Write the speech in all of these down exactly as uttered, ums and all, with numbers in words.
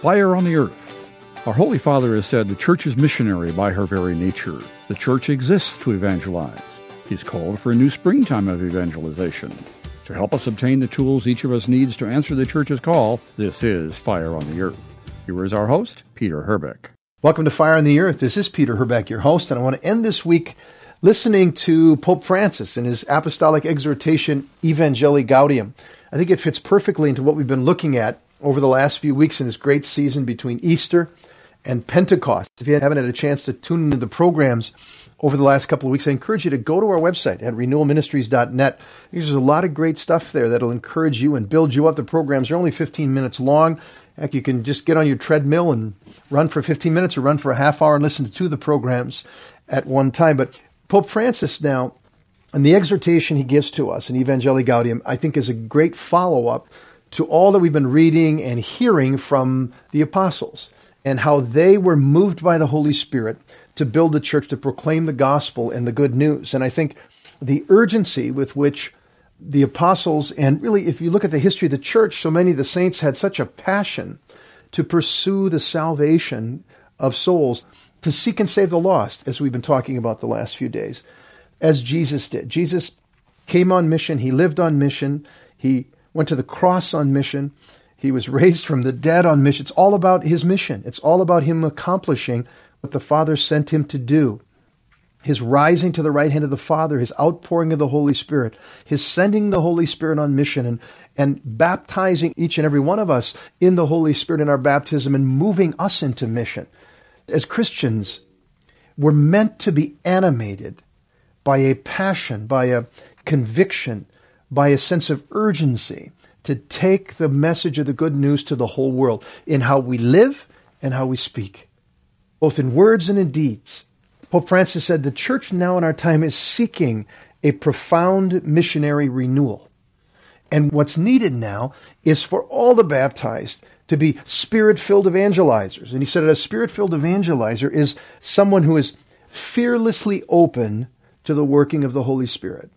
Fire on the Earth. Our Holy Father has said the Church is missionary by her very nature. The Church exists to evangelize. He's called for a new springtime of evangelization. To help us obtain the tools each of us needs to answer the Church's call, this is Fire on the Earth. Here is our host, Peter Herbeck. Welcome to Fire on the Earth. This is Peter Herbeck, your host, and I want to end this week listening to Pope Francis in his apostolic exhortation, Evangelii Gaudium. I think it fits perfectly into what we've been looking at over the last few weeks in this great season between Easter and Pentecost. If you haven't had a chance to tune into the programs over the last couple of weeks, I encourage you to go to our website at renewal ministries dot net. There's a lot of great stuff there that'll encourage you and build you up. The programs are only fifteen minutes long. Heck, you can just get on your treadmill and run for fifteen minutes or run for a half hour and listen to two of the programs at one time. But Pope Francis now, and the exhortation he gives to us in Evangelii Gaudium, I think is a great follow-up to all that we've been reading and hearing from the apostles and how they were moved by the Holy Spirit to build the church, to proclaim the gospel and the good news. And I think the urgency with which the apostles, and really if you look at the history of the church, so many of the saints had such a passion to pursue the salvation of souls, to seek and save the lost, as we've been talking about the last few days, as Jesus did. Jesus came on mission. He lived on mission. He went to the cross on mission. He was raised from the dead on mission. It's all about his mission. It's all about him accomplishing what the Father sent him to do. His rising to the right hand of the Father, his outpouring of the Holy Spirit, his sending the Holy Spirit on mission and, and baptizing each and every one of us in the Holy Spirit in our baptism and moving us into mission. As Christians, we're meant to be animated by a passion, by a conviction, by a sense of urgency to take the message of the good news to the whole world in how we live and how we speak, both in words and in deeds. Pope Francis said the church now in our time is seeking a profound missionary renewal. And what's needed now is for all the baptized to be spirit-filled evangelizers. And he said a spirit-filled evangelizer is someone who is fearlessly open to the working of the Holy Spirit.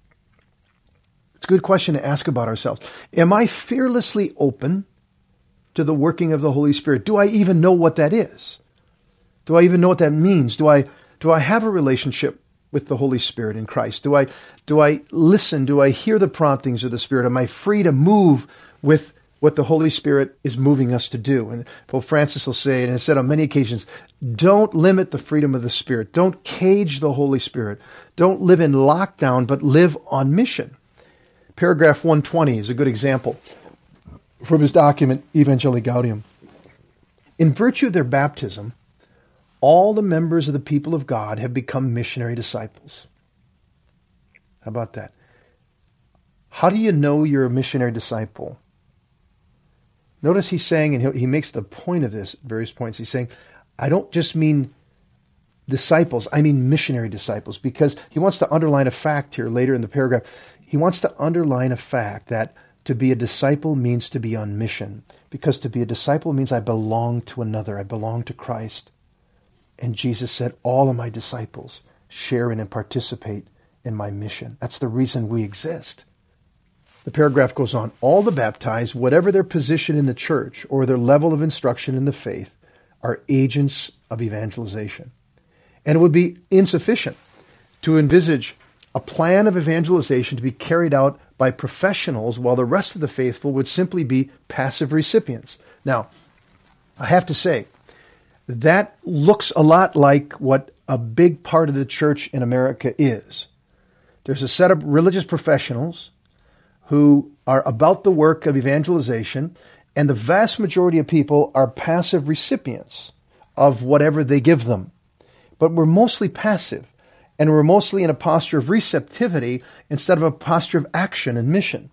It's a good question to ask about ourselves. Am I fearlessly open to the working of the Holy Spirit? Do I even know what that is? Do I even know what that means? Do I do I have a relationship with the Holy Spirit in Christ? Do I do I listen? Do I hear the promptings of the Spirit? Am I free to move with what the Holy Spirit is moving us to do? And Pope Francis will say, and has said on many occasions, don't limit the freedom of the Spirit. Don't cage the Holy Spirit. Don't live in lockdown, but live on mission. Paragraph one twenty is a good example from his document, Evangelii Gaudium. In virtue of their baptism, all the members of the people of God have become missionary disciples. How about that? How do you know you're a missionary disciple? Notice he's saying, and he makes the point of this, various points, he's saying, I don't just mean disciples, I mean missionary disciples, because he wants to underline a fact here later in the paragraph. He wants to underline a fact that to be a disciple means to be on mission, because to be a disciple means I belong to another, I belong to Christ. And Jesus said, all of my disciples share in and participate in my mission. That's the reason we exist. The paragraph goes on, all the baptized, whatever their position in the church or their level of instruction in the faith, are agents of evangelization. And it would be insufficient to envisage a plan of evangelization to be carried out by professionals while the rest of the faithful would simply be passive recipients. Now, I have to say, that looks a lot like what a big part of the church in America is. There's a set of religious professionals who are about the work of evangelization, and the vast majority of people are passive recipients of whatever they give them. But we're mostly passive, and we're mostly in a posture of receptivity instead of a posture of action and mission.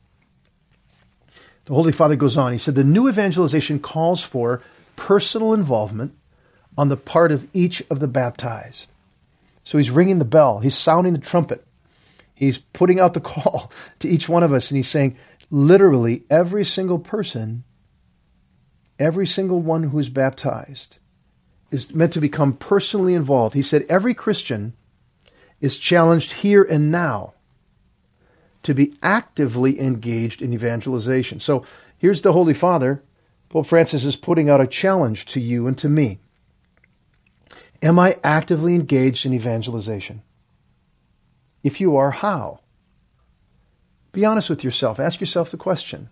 The Holy Father goes on, he said, the new evangelization calls for personal involvement on the part of each of the baptized. So he's ringing the bell. He's sounding the trumpet. He's putting out the call to each one of us. And he's saying, literally, every single person, every single one who is baptized is meant to become personally involved. He said, every Christian is challenged here and now to be actively engaged in evangelization. So here's the Holy Father, Pope Francis is putting out a challenge to you and to me. Am I actively engaged in evangelization? If you are, how? Be honest with yourself. Ask yourself the question.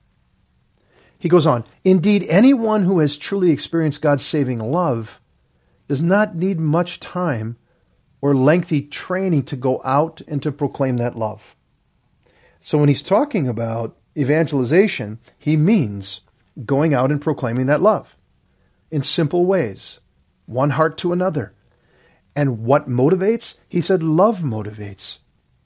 He goes on, indeed, anyone who has truly experienced God's saving love does not need much time or lengthy training to go out and to proclaim that love. So when he's talking about evangelization, he means going out and proclaiming that love in simple ways, one heart to another. And what motivates? He said love motivates.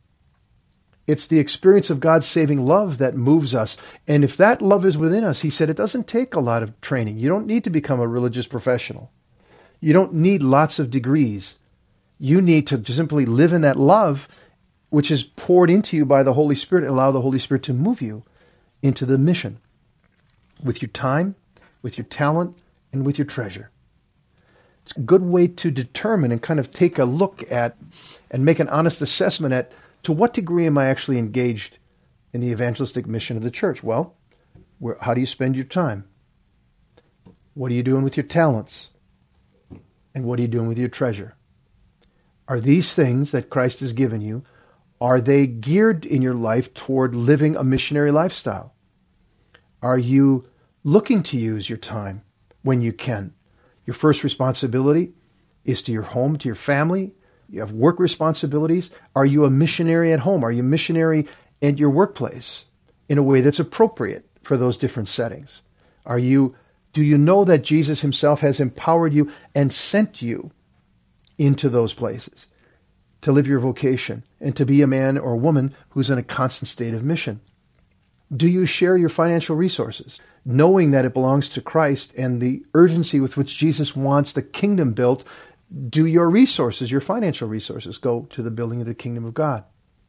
It's the experience of God's saving love that moves us. And if that love is within us, he said, it doesn't take a lot of training. You don't need to become a religious professional. You don't need lots of degrees. You need to simply live in that love, which is poured into you by the Holy Spirit, and allow the Holy Spirit to move you into the mission with your time, with your talent, and with your treasure. It's a good way to determine and kind of take a look at and make an honest assessment at to what degree am I actually engaged in the evangelistic mission of the church? Well, where, how do you spend your time? What are you doing with your talents? And what are you doing with your treasure? Are these things that Christ has given you, are they geared in your life toward living a missionary lifestyle? Are you looking to use your time when you can? Your first responsibility is to your home, to your family. You have work responsibilities. Are you a missionary at home? Are you a missionary at your workplace in a way that's appropriate for those different settings? Are you, do you know that Jesus himself has empowered you and sent you into those places to live your vocation and to be a man or woman who's in a constant state of mission? Do you share your financial resources, knowing that it belongs to Christ and the urgency with which Jesus wants the kingdom built? Do your resources, your financial resources, go to the building of the kingdom of God?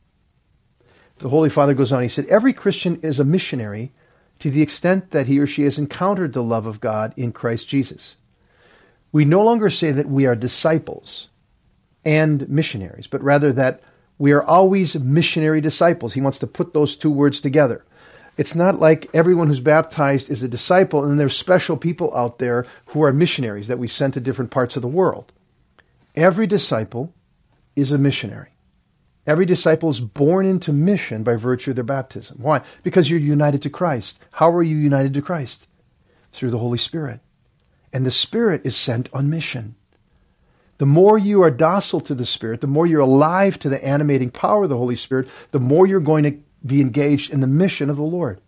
The Holy Father goes on, he said, every Christian is a missionary to the extent that he or she has encountered the love of God in Christ Jesus. We no longer say that we are disciples and missionaries, but rather that we are always missionary disciples. He wants to put those two words together. It's not like everyone who's baptized is a disciple and there's special people out there who are missionaries that we send to different parts of the world. Every disciple is a missionary. Every disciple is born into mission by virtue of their baptism. Why? Because you're united to Christ. How are you united to Christ? Through the Holy Spirit. And the Spirit is sent on mission. The more you are docile to the Spirit, the more you're alive to the animating power of the Holy Spirit, the more you're going to be engaged in the mission of the Lord.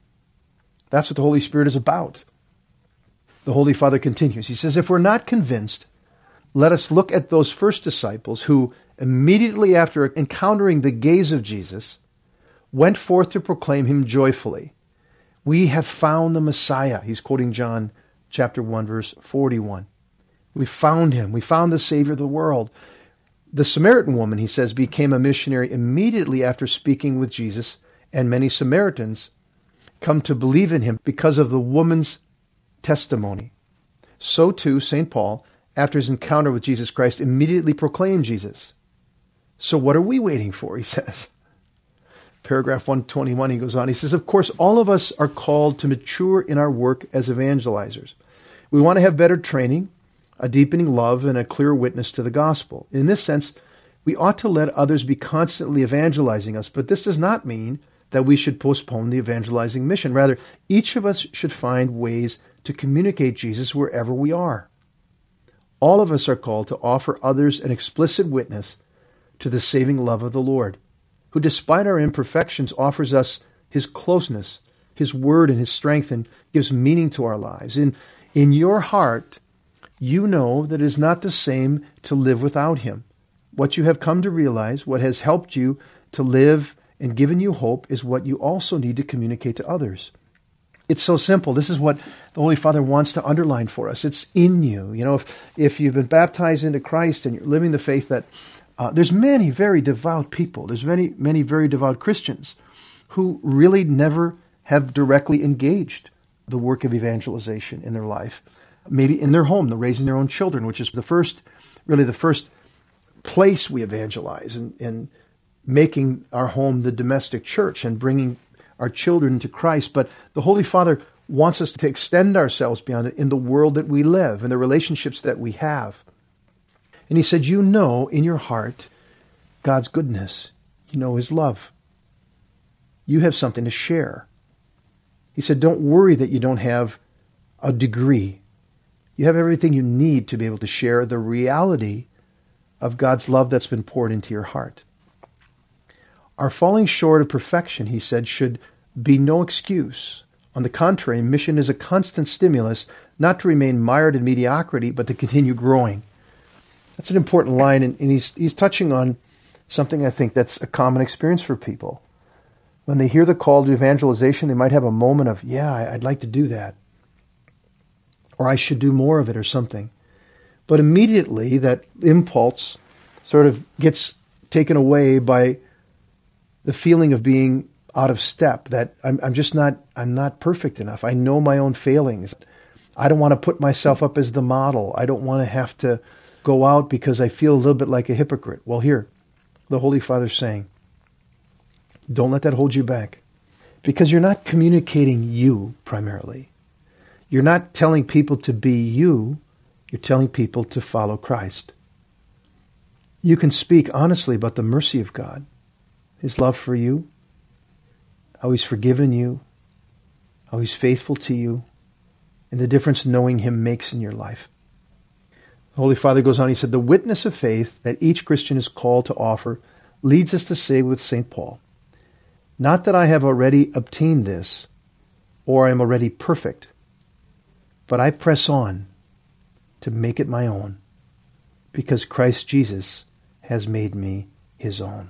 That's what the Holy Spirit is about. The Holy Father continues. He says, if we're not convinced, let us look at those first disciples who, immediately after encountering the gaze of Jesus, went forth to proclaim him joyfully. We have found the Messiah. He's quoting John chapter one, verse forty-one. We found him. We found the Savior of the world. The Samaritan woman, he says, became a missionary immediately after speaking with Jesus, and many Samaritans come to believe in him because of the woman's testimony. So too, Saint Paul, after his encounter with Jesus Christ, immediately proclaimed Jesus. So what are we waiting for, he says. Paragraph one twenty-one, he goes on, he says, of course, all of us are called to mature in our work as evangelizers. We want to have better training, a deepening love, and a clear witness to the gospel. In this sense, we ought to let others be constantly evangelizing us, but this does not mean that we should postpone the evangelizing mission. Rather, each of us should find ways to communicate Jesus wherever we are. All of us are called to offer others an explicit witness to the saving love of the Lord, who despite our imperfections offers us his closeness, his word and his strength, and gives meaning to our lives. In, in your heart, you know that it is not the same to live without him. What you have come to realize, what has helped you to live and given you hope, is what you also need to communicate to others. It's so simple. This is what the Holy Father wants to underline for us. It's in you. You know, if, if you've been baptized into Christ and you're living the faith that uh, there's many very devout people, there's many, many very devout Christians who really never have directly engaged the work of evangelization in their life. Maybe in their home, they're raising their own children, which is the first, really the first place we evangelize, and, and making our home the domestic church and bringing our children to Christ. But the Holy Father wants us to extend ourselves beyond it in the world that we live, in the relationships that we have. And he said, you know in your heart God's goodness. You know his love. You have something to share. He said, don't worry that you don't have a degree. You have everything you need to be able to share the reality of God's love that's been poured into your heart. Our falling short of perfection, he said, should be no excuse. On the contrary, mission is a constant stimulus, not to remain mired in mediocrity, but to continue growing. That's an important line, and, and he's, he's touching on something I think that's a common experience for people. When they hear the call to evangelization, they might have a moment of, yeah, I'd like to do that. Or I should do more of it or something. But immediately that impulse sort of gets taken away by the feeling of being out of step, that I'm, I'm just not, I'm not perfect enough. I know my own failings. I don't want to put myself up as the model. I don't want to have to go out because I feel a little bit like a hypocrite. Well, here, the Holy Father's saying, don't let that hold you back, because you're not communicating you primarily. You're not telling people to be you. You're telling people to follow Christ. You can speak honestly about the mercy of God, his love for you, how he's forgiven you, how he's faithful to you, and the difference knowing him makes in your life. The Holy Father goes on, he said, the witness of faith that each Christian is called to offer leads us to say with Saint Paul, not that I have already obtained this, or I am already perfect, but I press on to make it my own, because Christ Jesus has made me his own.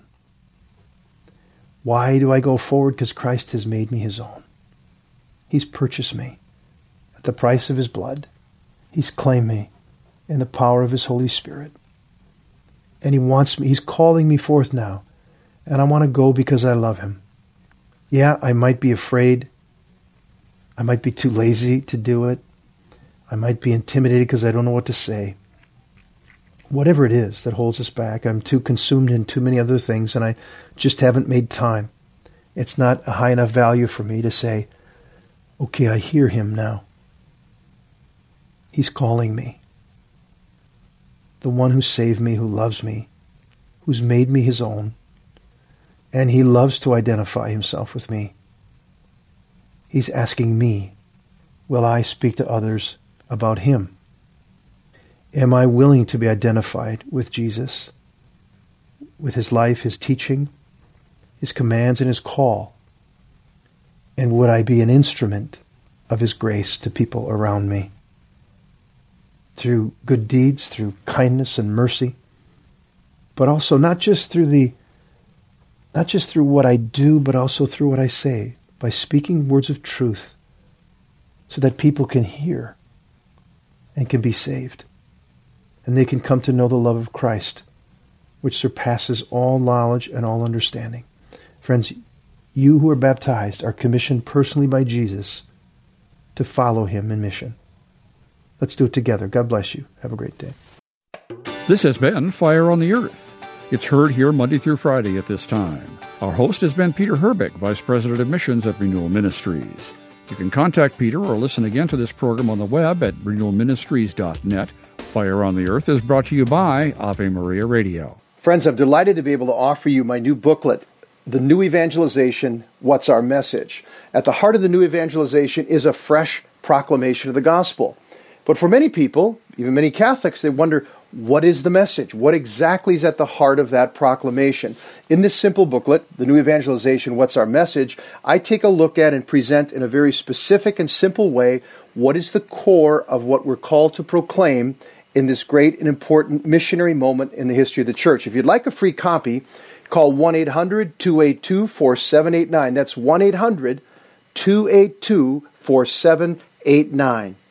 Why do I go forward? Because Christ has made me his own. He's purchased me at the price of his blood. He's claimed me in the power of his Holy Spirit. And he wants me, he's calling me forth now. And I want to go because I love him. Yeah, I might be afraid. I might be too lazy to do it. I might be intimidated because I don't know what to say. Whatever it is that holds us back, I'm too consumed in too many other things, and I just haven't made time. It's not a high enough value for me to say, okay, I hear him now. He's calling me. The one who saved me, who loves me, who's made me his own, and he loves to identify himself with me. He's asking me, will I speak to others about him? Am I willing to be identified with Jesus, with his life, his teaching, his commands, and his call? And would I be an instrument of his grace to people around me? Through good deeds, through kindness and mercy, but also not just through the, not just through what I do, but also through what I say, by speaking words of truth, so that people can hear and can be saved. And they can come to know the love of Christ, which surpasses all knowledge and all understanding. Friends, you who are baptized are commissioned personally by Jesus to follow him in mission. Let's do it together. God bless you. Have a great day. This has been Fire on the Earth. It's heard here Monday through Friday at this time. Our host has been Peter Herbeck, Vice President of Missions at Renewal Ministries. You can contact Peter or listen again to this program on the web at renewal ministries dot net. Fire on the Earth is brought to you by Ave Maria Radio. Friends, I'm delighted to be able to offer you my new booklet, The New Evangelization, What's Our Message? At the heart of the new evangelization is a fresh proclamation of the gospel. But for many people, even many Catholics, they wonder, what is the message? What exactly is at the heart of that proclamation? In this simple booklet, The New Evangelization, What's Our Message?, I take a look at and present in a very specific and simple way what is the core of what we're called to proclaim in this great and important missionary moment in the history of the church. If you'd like a free copy, call one eight hundred two eight two four seven eight nine. That's one eight hundred two eight two four seven eight nine.